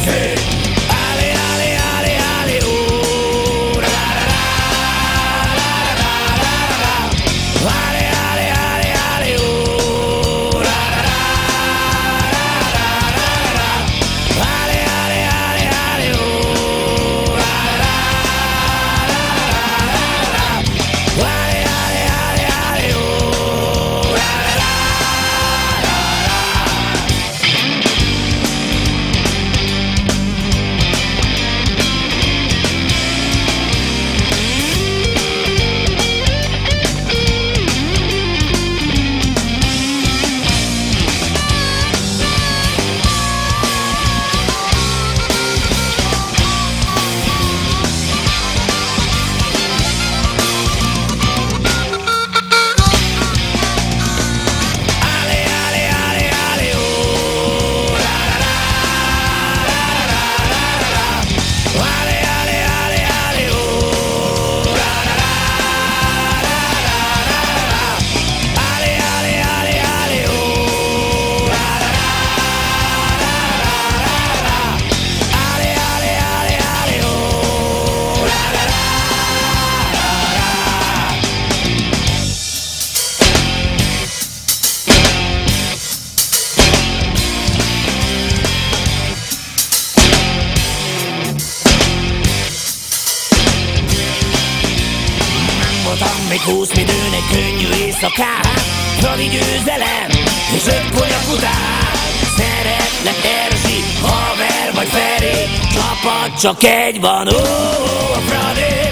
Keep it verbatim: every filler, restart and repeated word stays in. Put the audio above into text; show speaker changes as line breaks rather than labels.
Állé, állé, állé, állé, ó, ra, ra, ra, ra, ra, ra, ra, ra. Állé, állé, állé, állé, ó, ra, ra, ra, ra, ra, ra, ra. Állé, állé, állé, állé, ó, ra, ra, ra, ra, ra, ra, ra. Állé, állé, állé, állé, ó, ra, ra, ra. Még húsz midőn egy könnyű éjszakán, Fradi győzelem és öt konyak után. Szeretlek Erzsi, haver vagy Feri, csapat csak egy van, ó, a Fradi.